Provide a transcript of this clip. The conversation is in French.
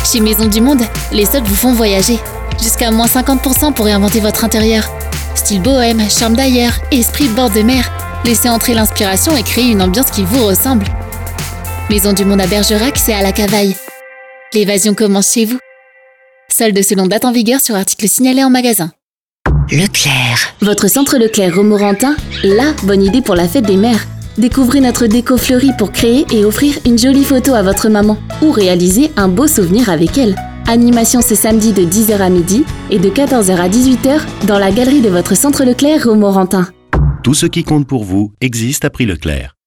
Chez Maison du Monde, les soldes vous font voyager. Jusqu'à moins 50% pour réinventer votre intérieur. Style bohème, charme d'ailleurs, esprit bord de mer. Laissez entrer l'inspiration et créer une ambiance qui vous ressemble. Maison du Monde à Bergerac, c'est à la Cavaille. L'évasion commence chez vous. Solde selon date en vigueur sur article signalé en magasin. Leclerc. Votre centre Leclerc Romorantin, la bonne idée pour la fête des mères. Découvrez notre déco fleurie pour créer et offrir une jolie photo à votre maman ou réaliser un beau souvenir avec elle. Animation ce samedi de 10h à midi et de 14h à 18h dans la galerie de votre centre Leclerc Romorantin. Tout ce qui compte pour vous existe à prix Leclerc.